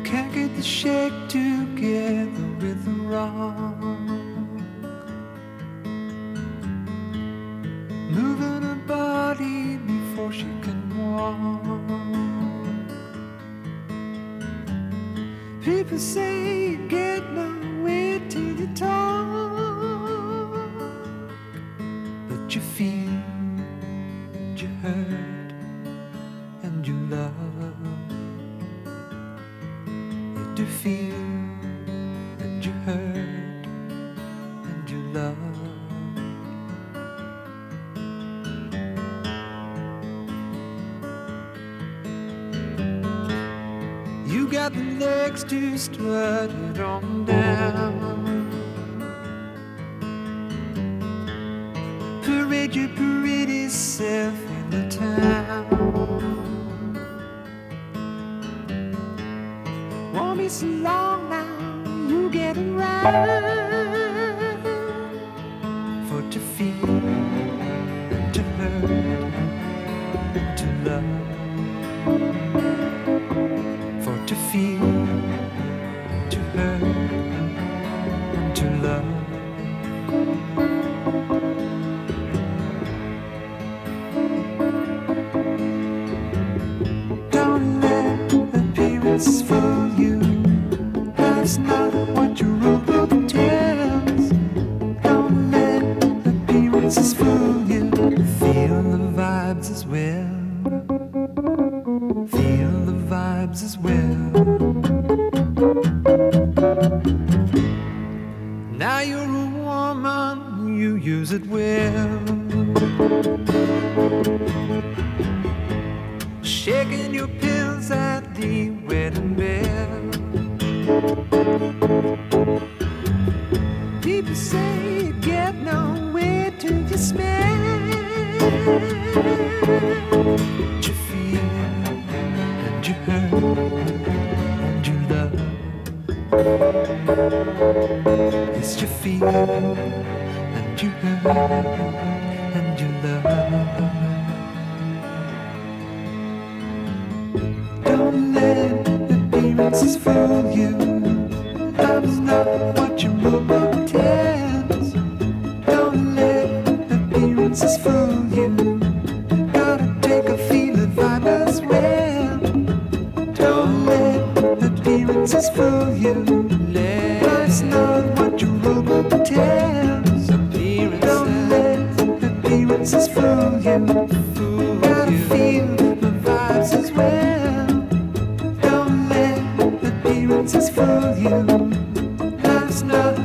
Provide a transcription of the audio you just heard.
Can't get the shake together with the rock. Moving her body before she can walk. People say you get nowhere till you talk, but you feel and you hurt and you love. You do feel and you hurt and you love. You got the legs to strut it on down. Parade your pretty self in the town. Won't be so long now, you get around. For to feel and to hurt and to love. For to feel, to hurt, and to love. Don't let appearances fool you. That's not what your rule book tells. Don't let appearances fool you. Feel the vibes as well. Feel the vibes as well. Now you're a woman, you use it well. Shaking your pills at the wedding bell. People say you get nowhere till you smell. But you feel and you hurt and you love. Yes, you feel and you hurt and you love. Don't let appearances fool you. That's not what your book tells. Don't let appearances fool you. Gotta take a feel of vibe as well. Don't let appearances fool you. That's not what your book tells. Don't let appearances fool you. Gotta feel the vibes as well. Don't let appearances fool you. That's not